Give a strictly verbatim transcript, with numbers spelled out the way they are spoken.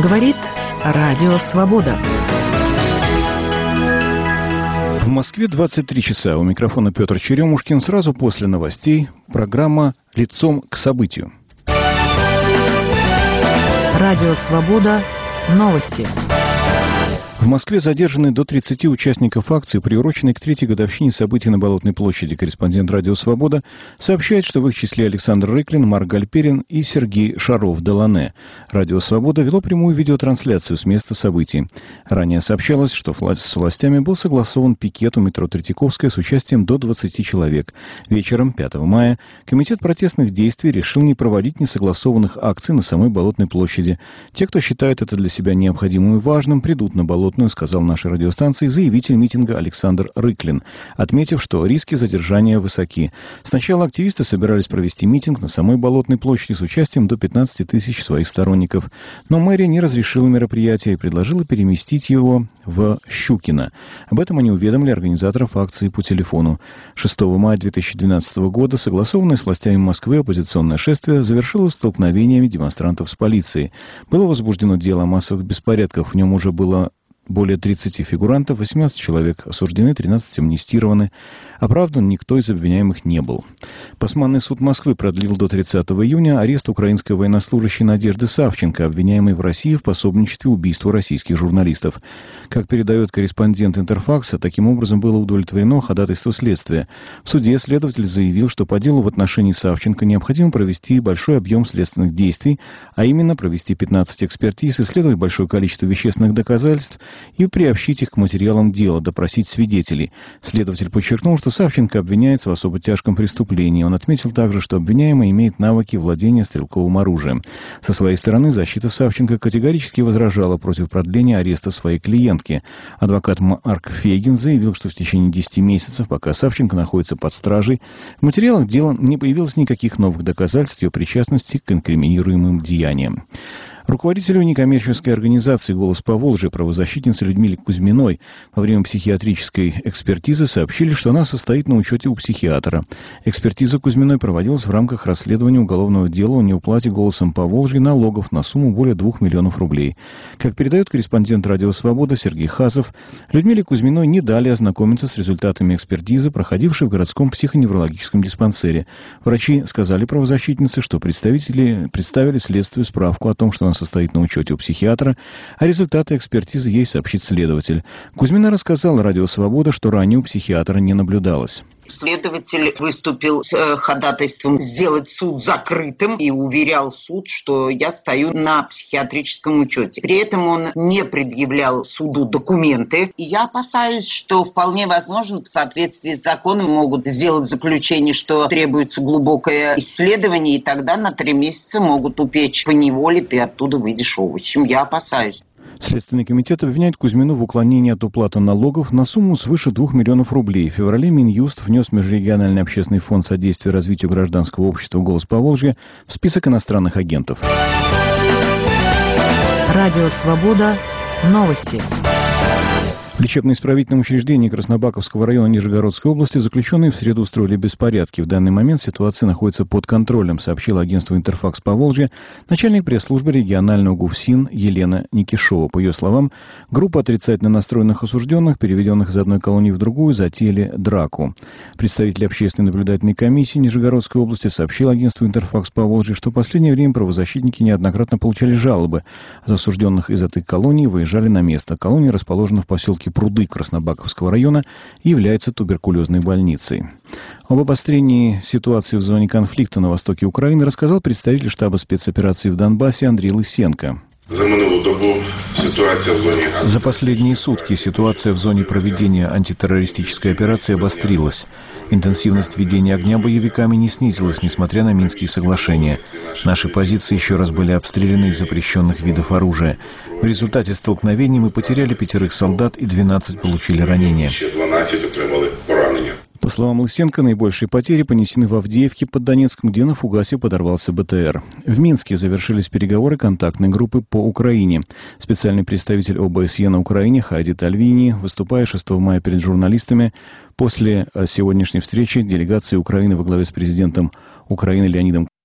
Говорит Радио Свобода. В Москве двадцать три часа. У микрофона Петр Черемушкин. Сразу после новостей программа «Лицом к событию». Радио Свобода. Новости. В Москве задержаны до тридцати участников акции, приуроченной к третьей годовщине событий на Болотной площади. Корреспондент «Радио Свобода» сообщает, что в их числе Александр Рыклин, Марк Гальперин и Сергей Шаров-Делане. «Радио Свобода» вело прямую видеотрансляцию с места событий. Ранее сообщалось, что с властями был согласован пикет у метро Третьяковская с участием до двадцати человек. Вечером пятого мая Комитет протестных действий решил не проводить несогласованных акций на самой Болотной площади. Те, кто считает это для себя необходимым и важным, придут на Болотную, сказал нашей радиостанции заявитель митинга Александр Рыклин, отметив, что риски задержания высоки. Сначала активисты собирались провести митинг на самой Болотной площади с участием до пятнадцати тысяч своих сторонников, но мэрия не разрешила мероприятие и предложила переместить его в Щукино. Об этом они уведомили организаторов акции по телефону. шестого мая две тысячи двенадцатого года согласованное с властями Москвы оппозиционное шествие завершилось столкновениями демонстрантов с полицией. Было возбуждено дело о массовых беспорядках, в нем уже было более тридцати фигурантов, восемнадцать человек осуждены, тринадцать амнистированы. Оправдан никто из обвиняемых не был. Басманный суд Москвы продлил до тридцатого июня арест украинской военнослужащей Надежды Савченко, обвиняемой в России в пособничестве убийству российских журналистов. Как передает корреспондент Интерфакса, таким образом было удовлетворено ходатайство следствия. В суде следователь заявил, что по делу в отношении Савченко необходимо провести большой объем следственных действий, а именно провести пятнадцать экспертиз, исследовать большое количество вещественных доказательств и приобщить их к материалам дела, допросить свидетелей. Следователь подчеркнул, что Савченко обвиняется в особо тяжком преступлении. Он отметил также, что обвиняемый имеет навыки владения стрелковым оружием. Со своей стороны защита Савченко категорически возражала против продления ареста своей клиентки. Адвокат Марк Фейгин заявил, что в течение десяти месяцев, пока Савченко находится под стражей, в материалах дела не появилось никаких новых доказательств ее причастности к инкриминируемым деяниям. Руководителю некоммерческой организации «Голос Поволжья» правозащитнице Людмиле Кузьминой во время психиатрической экспертизы сообщили, что она состоит на учете у психиатра. Экспертиза Кузьминой проводилась в рамках расследования уголовного дела о неуплате «Голосом Поволжья» налогов на сумму более двух миллионов рублей. Как передает корреспондент «Радио Свобода» Сергей Хазов, Людмиле Кузьминой не дали ознакомиться с результатами экспертизы, проходившей в городском психоневрологическом диспансере. Врачи сказали правозащитнице, что представители представили следствию справку о том, что она состоит на учете у психиатра, а результаты экспертизы ей сообщит следователь. Кузьмина рассказала «Радио Свобода», что ранее у психиатра не наблюдалось. Следователь выступил с ходатайством сделать суд закрытым и уверял суд, что я стою на психиатрическом учете. При этом он не предъявлял суду документы. И я опасаюсь, что вполне возможно в соответствии с законом могут сделать заключение, что требуется глубокое исследование, и тогда на три месяца могут упечь по неволе, ты оттуда выйдешь овощем. Я опасаюсь. Следственный комитет обвиняет Кузьмину в уклонении от уплаты налогов на сумму свыше двух миллионов рублей. В феврале Минюст внес Межрегиональный общественный фонд содействия развитию гражданского общества «Голос Поволжья» в список иностранных агентов. Радио Свобода. Новости. В лечебно-исправительном учреждении Краснобаковского района Нижегородской области заключенные в среду устроили беспорядки. В данный момент ситуация находится под контролем, сообщила агентству «Интерфакс Поволжья» начальник пресс-службы регионального ГУФСИН Елена Никишова. По ее словам, группа отрицательно настроенных осужденных, переведенных из одной колонии в другую, затеяли драку. Представитель общественной наблюдательной комиссии Нижегородской области сообщил агентству «Интерфакс Поволжья», что в последнее время правозащитники неоднократно получали жалобы от осужденных из этой колонии, выезжали на место. Колония расположена в поселке Пруды Краснобаковского района и является туберкулезной больницей. Об обострении ситуации в зоне конфликта на востоке Украины рассказал представитель штаба спецоперации в Донбассе Андрей Лысенко. За минулу добу ситуация в зоне... За последние сутки ситуация в зоне проведения антитеррористической операции обострилась. Интенсивность ведения огня боевиками не снизилась, несмотря на Минские соглашения. Наши позиции еще раз были обстреляны из запрещенных видов оружия. В результате столкновений мы потеряли пятерых солдат и двенадцать получили ранения. По словам Лысенко, наибольшие потери понесены в Авдеевке под Донецком, где на фугасе подорвался БТР. В Минске завершились переговоры контактной группы по Украине. Специальный представитель ОБСЕ на Украине Хайди Тальвини, выступая шестого мая перед журналистами, после сегодняшней встречи делегации Украины во главе с президентом Украины Леонидом